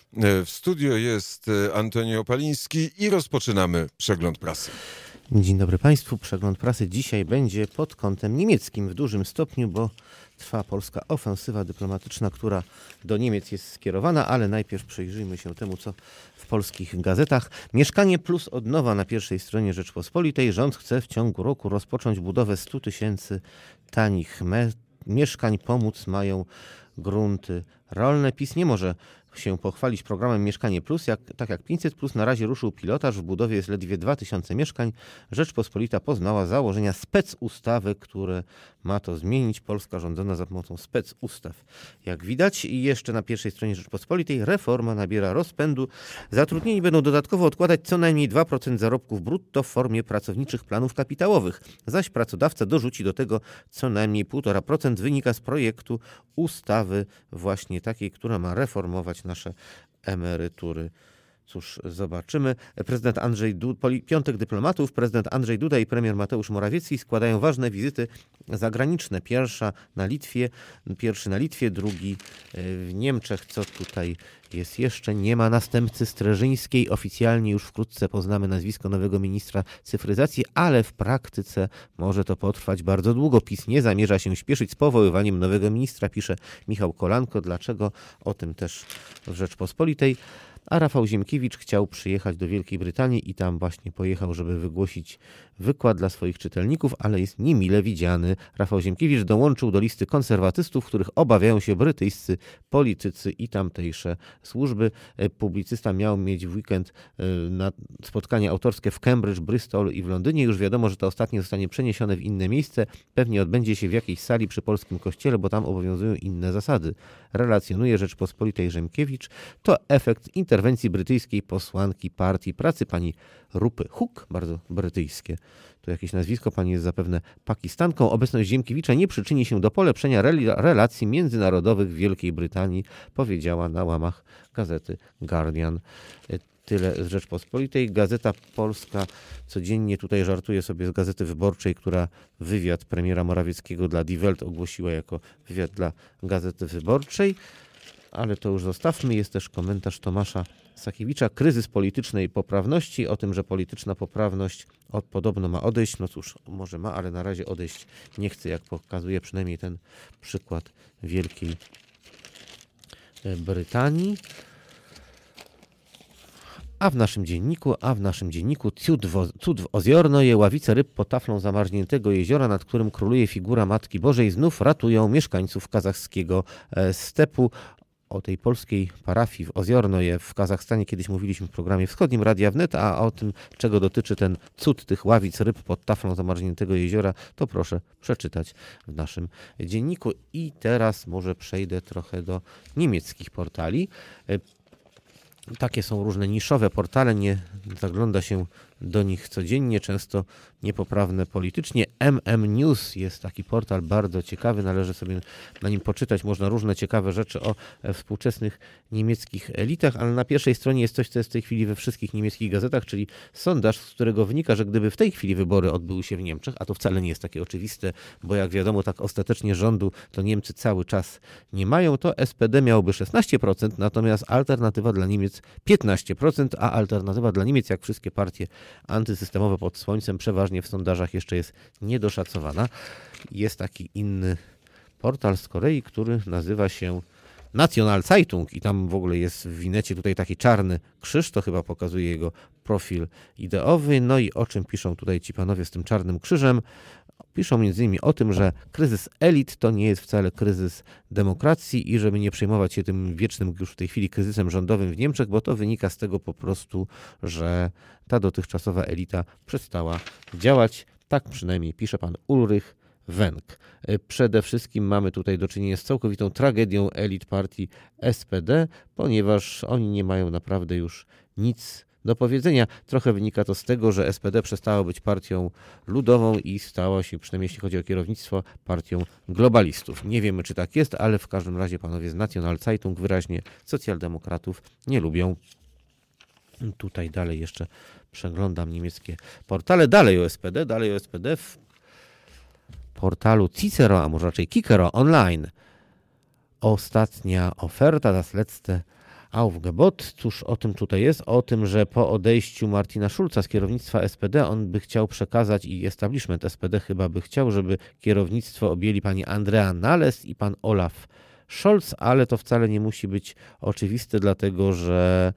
W studio jest Antoni Opaliński i rozpoczynamy przegląd prasy. Dzień dobry Państwu. Przegląd prasy dzisiaj będzie pod kątem niemieckim w dużym stopniu, bo trwa polska ofensywa dyplomatyczna, która do Niemiec jest skierowana, ale najpierw przyjrzyjmy się temu, co w polskich gazetach. Mieszkanie Plus od nowa na pierwszej stronie Rzeczpospolitej. Rząd chce w ciągu roku rozpocząć budowę 100 000 tanich mieszkań. Pomóc mają grunty rolne. PiS nie może się pochwalić programem Mieszkanie Plus, tak jak 500 Plus na razie ruszył pilotaż, w budowie jest ledwie 2000 mieszkań. Rzeczpospolita poznała założenia specustawy, które ma to zmienić. Polska rządzona za pomocą specustaw. Jak widać, i jeszcze na pierwszej stronie Rzeczpospolitej reforma nabiera rozpędu. Zatrudnieni będą dodatkowo odkładać co najmniej 2% zarobków brutto w formie pracowniczych planów kapitałowych, zaś pracodawca dorzuci do tego co najmniej 1,5%. Wynika z projektu ustawy właśnie takiej, która ma reformować nasze emerytury. Cóż, zobaczymy. Piątek dyplomatów. Prezydent Andrzej Duda i premier Mateusz Morawiecki składają ważne wizyty zagraniczne. Pierwszy na Litwie, drugi w Niemczech. Co tutaj jest jeszcze? Nie ma następcy Streżyńskiej. Oficjalnie już wkrótce poznamy nazwisko nowego ministra cyfryzacji, ale w praktyce może to potrwać bardzo długo. PiS nie zamierza się śpieszyć z powoływaniem nowego ministra, pisze Michał Kolanko. Dlaczego? O tym też w Rzeczpospolitej. A Rafał Ziemkiewicz chciał przyjechać do Wielkiej Brytanii i tam właśnie pojechał, żeby wygłosić wykład dla swoich czytelników, ale jest niemile widziany. Rafał Ziemkiewicz dołączył do listy konserwatystów, których obawiają się brytyjscy politycy i tamtejsze służby. Publicysta miał mieć w weekend na spotkanie autorskie w Cambridge, Bristol i w Londynie. Już wiadomo, że to ostatnie zostanie przeniesione w inne miejsce. Pewnie odbędzie się w jakiejś sali przy polskim kościele, bo tam obowiązują inne zasady. Relacjonuje Rzeczpospolitej Ziemkiewicz. To efekt interwencji brytyjskiej posłanki Partii Pracy, pani Rupy Hook, bardzo brytyjskie. To jakieś nazwisko, pani jest zapewne Pakistanką. Obecność Ziemkiewicza nie przyczyni się do polepszenia relacji międzynarodowych w Wielkiej Brytanii, powiedziała na łamach gazety Guardian. Tyle z Rzeczpospolitej. Gazeta Polska codziennie tutaj żartuje sobie z Gazety Wyborczej, która wywiad premiera Morawieckiego dla Die Welt ogłosiła jako wywiad dla Gazety Wyborczej. Ale to już zostawmy. Jest też komentarz Tomasza Sakiewicza. Kryzys politycznej poprawności. O tym, że polityczna poprawność podobno ma odejść. No cóż, może ma, ale na razie odejść nie chce, jak pokazuje przynajmniej ten przykład Wielkiej Brytanii. A w naszym dzienniku cud w Ozjornoje, ławice ryb pod taflą zamarzniętego jeziora, nad którym króluje figura Matki Bożej, znów ratują mieszkańców kazachskiego stepu. O tej polskiej parafii w Ozjornoje w Kazachstanie kiedyś mówiliśmy w programie wschodnim Radia Wnet, a o tym, czego dotyczy ten cud tych ławic ryb pod taflą zamarzniętego jeziora, to proszę przeczytać w naszym dzienniku. I teraz może przejdę trochę do niemieckich portali. Takie są różne niszowe portale, nie zagląda się do nich codziennie, często niepoprawne politycznie. MM News jest taki portal bardzo ciekawy, należy sobie na nim poczytać. Można różne ciekawe rzeczy o współczesnych niemieckich elitach, ale na pierwszej stronie jest coś, co jest w tej chwili we wszystkich niemieckich gazetach, czyli sondaż, z którego wynika, że gdyby w tej chwili wybory odbyły się w Niemczech, a to wcale nie jest takie oczywiste, bo jak wiadomo, tak ostatecznie rządu to Niemcy cały czas nie mają, to SPD miałoby 16%, natomiast Alternatywa dla Niemiec 15%, a Alternatywa dla Niemiec, jak wszystkie partie antysystemowe pod słońcem, przeważnie w sondażach jeszcze jest niedoszacowana. Jest taki inny portal z Korei, który nazywa się National Zeitung i tam w ogóle jest w winecie tutaj taki czarny krzyż, to chyba pokazuje jego profil ideowy. No i o czym piszą tutaj ci panowie z tym czarnym krzyżem? Piszą m.in. o tym, że kryzys elit to nie jest wcale kryzys demokracji i żeby nie przejmować się tym wiecznym już w tej chwili kryzysem rządowym w Niemczech, bo to wynika z tego po prostu, że ta dotychczasowa elita przestała działać. Tak przynajmniej pisze pan Ulrich Wenck. Przede wszystkim mamy tutaj do czynienia z całkowitą tragedią elit partii SPD, ponieważ oni nie mają naprawdę już nic do powiedzenia. Trochę wynika to z tego, że SPD przestało być partią ludową i stało się, przynajmniej jeśli chodzi o kierownictwo, partią globalistów. Nie wiemy, czy tak jest, ale w każdym razie panowie z National Zeitung wyraźnie socjaldemokratów nie lubią. Tutaj dalej jeszcze przeglądam niemieckie portale. Dalej o SPD w portalu Cicero, a może raczej Kikero Online. Ostatnia oferta, das letzte Aufgebot. Cóż o tym tutaj jest? O tym, że po odejściu Martina Schulza z kierownictwa SPD on by chciał przekazać i establishment SPD chyba by chciał, żeby kierownictwo objęli pani Andrea Nahles i pan Olaf Scholz, ale to wcale nie musi być oczywiste, dlatego że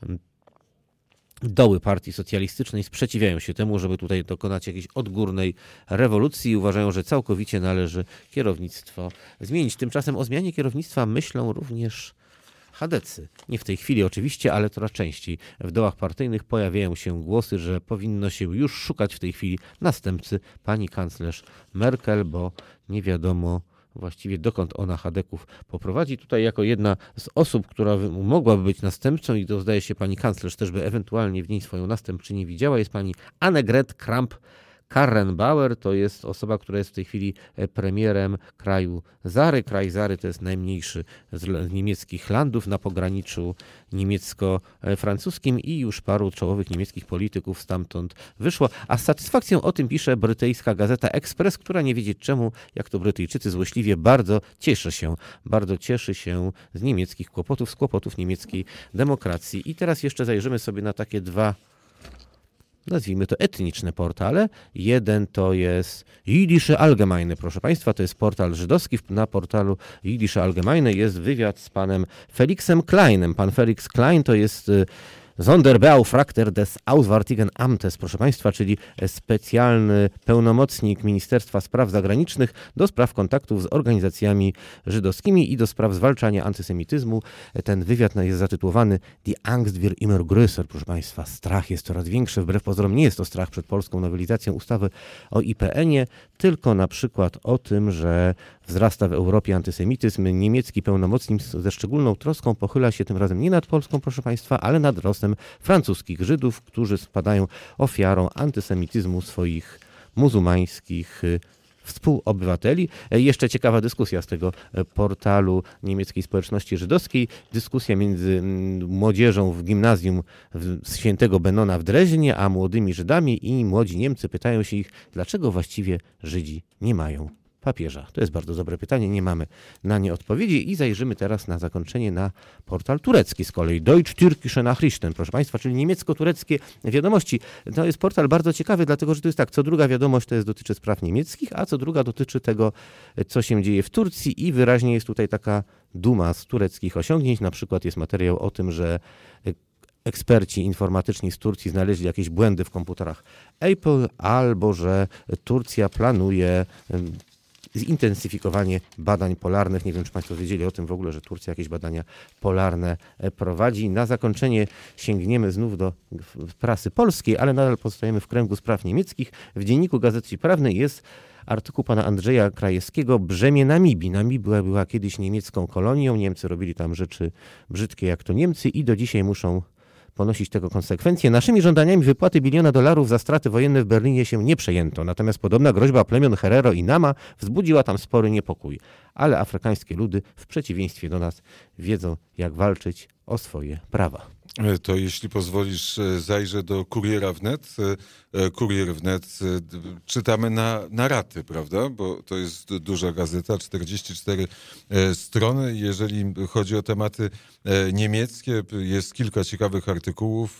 doły partii socjalistycznej sprzeciwiają się temu, żeby tutaj dokonać jakiejś odgórnej rewolucji i uważają, że całkowicie należy kierownictwo zmienić. Tymczasem o zmianie kierownictwa myślą również chadecy. Nie w tej chwili oczywiście, ale coraz częściej w dołach partyjnych pojawiają się głosy, że powinno się już szukać w tej chwili następcy pani kanclerz Merkel, bo nie wiadomo właściwie dokąd ona chadeków poprowadzi. Tutaj jako jedna z osób, która mogłaby być następcą i to zdaje się pani kanclerz też by ewentualnie w niej swoją następczynię widziała, jest pani Annegret Kramp-Karrenbauer. To jest osoba, która jest w tej chwili premierem kraju Zary. Kraj Zary to jest najmniejszy z niemieckich landów na pograniczu niemiecko-francuskim i już paru czołowych niemieckich polityków stamtąd wyszło. A z satysfakcją o tym pisze brytyjska gazeta Express, która nie wiedzieć czemu, jak to Brytyjczycy złośliwie, bardzo cieszy się z niemieckich kłopotów, z kłopotów niemieckiej demokracji. I teraz jeszcze zajrzymy sobie na takie dwa, nazwijmy to etniczne portale. Jeden to jest Jüdische Allgemeine, proszę Państwa, to jest portal żydowski. Na portalu Jüdische Allgemeine jest wywiad z panem Felixem Kleinem. Pan Felix Klein to jest Sonderbeauftragter des Auswärtigen Amtes, proszę Państwa, czyli specjalny pełnomocnik Ministerstwa Spraw Zagranicznych do spraw kontaktów z organizacjami żydowskimi i do spraw zwalczania antysemityzmu. Ten wywiad jest zatytułowany Die Angst wird immer größer, proszę Państwa. Strach jest coraz większy. Wbrew pozorom nie jest to strach przed polską nowelizacją ustawy o IPN-ie, tylko na przykład o tym, że wzrasta w Europie antysemityzm. Niemiecki pełnomocnik ze szczególną troską pochyla się tym razem nie nad Polską, proszę Państwa, ale nad losem francuskich Żydów, którzy spadają ofiarą antysemityzmu swoich muzułmańskich współobywateli. Jeszcze ciekawa dyskusja z tego portalu niemieckiej społeczności żydowskiej. Dyskusja między młodzieżą w gimnazjum świętego Benona w Dreźnie, a młodymi Żydami, i młodzi Niemcy pytają się ich, dlaczego właściwie Żydzi nie mają papieża. To jest bardzo dobre pytanie, nie mamy na nie odpowiedzi i zajrzymy teraz na zakończenie na portal turecki z kolei. Deutsch-Türkische Nachrichten, proszę Państwa, czyli niemiecko-tureckie wiadomości. To jest portal bardzo ciekawy, dlatego że to jest tak, co druga wiadomość dotyczy spraw niemieckich, a co druga dotyczy tego, co się dzieje w Turcji i wyraźnie jest tutaj taka duma z tureckich osiągnięć. Na przykład jest materiał o tym, że eksperci informatyczni z Turcji znaleźli jakieś błędy w komputerach Apple, albo że Turcja planuje zintensyfikowanie badań polarnych. Nie wiem, czy Państwo wiedzieli o tym w ogóle, że Turcja jakieś badania polarne prowadzi. Na zakończenie sięgniemy znów do prasy polskiej, ale nadal pozostajemy w kręgu spraw niemieckich. W Dzienniku Gazety Prawnej jest artykuł pana Andrzeja Krajewskiego Brzemię Namibii. Namibia była kiedyś niemiecką kolonią. Niemcy robili tam rzeczy brzydkie jak to Niemcy i do dzisiaj muszą ponosić tego konsekwencje. Naszymi żądaniami wypłaty $1 biliona za straty wojenne w Berlinie się nie przejęto. Natomiast podobna groźba plemion Herero i Nama wzbudziła tam spory niepokój. Ale afrykańskie ludy, w przeciwieństwie do nas, wiedzą, jak walczyć o swoje prawa. To jeśli pozwolisz, zajrzę do Kuriera wnet. Kurier wnet czytamy na raty, prawda? Bo to jest duża gazeta, 44 strony. Jeżeli chodzi o tematy niemieckie, jest kilka ciekawych artykułów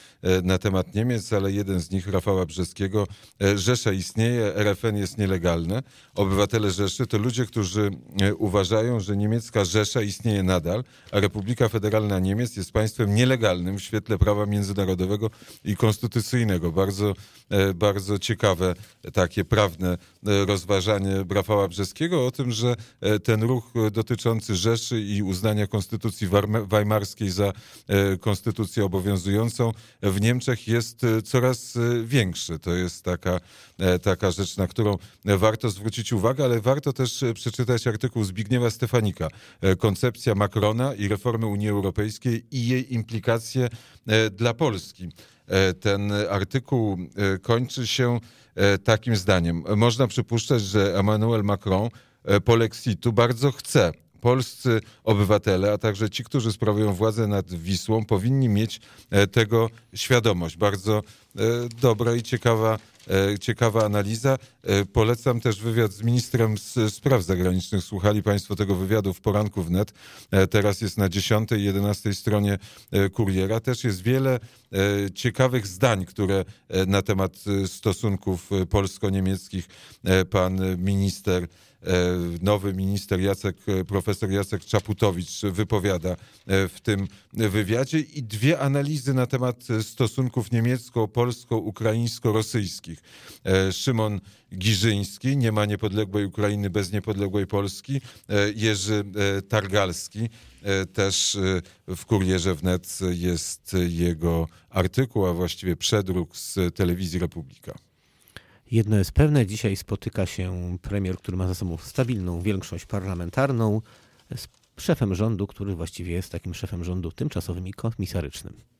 na temat Niemiec, ale jeden z nich Rafała Brzeskiego. Rzesza istnieje, RFN jest nielegalne. Obywatele Rzeszy to ludzie, którzy uważają, że niemiecka Rzesza istnieje nadal, a Republika Federalna Niemiec jest państwem nielegalnym w świetle prawa międzynarodowego i konstytucyjnego. Bardzo ciekawe takie prawne rozważanie Rafała Brzeskiego o tym, że ten ruch dotyczący Rzeszy i uznania konstytucji weimarskiej za konstytucję obowiązującą w Niemczech jest coraz większy. To jest taka rzecz, na którą warto zwrócić uwagę, ale warto też przeczytać artykuł Zbigniewa Stefanika. Koncepcja Macrona i reformy Unii Europejskiej i jej implikacje dla Polski. Ten artykuł kończy się takim zdaniem. Można przypuszczać, że Emmanuel Macron polexitu bardzo chce. Polscy obywatele, a także ci, którzy sprawują władzę nad Wisłą, powinni mieć tego świadomość. Bardzo dobra i ciekawa ciekawa analiza. Polecam też wywiad z ministrem spraw zagranicznych. Słuchali państwo tego wywiadu w poranku wnet. Teraz jest na 10. i 11 stronie Kuriera. Też jest wiele ciekawych zdań, które na temat stosunków polsko-niemieckich pan minister, nowy minister profesor Jacek Czaputowicz wypowiada w tym wywiadzie i dwie analizy na temat stosunków niemiecko-polsko-ukraińsko-rosyjskich. Szymon Giżyński, nie ma niepodległej Ukrainy bez niepodległej Polski. Jerzy Targalski, też w Kurierze Wnet jest jego artykuł, a właściwie przedruk z Telewizji Republika. Jedno jest pewne, dzisiaj spotyka się premier, który ma za sobą stabilną większość parlamentarną, z szefem rządu, który właściwie jest takim szefem rządu tymczasowym i komisarycznym.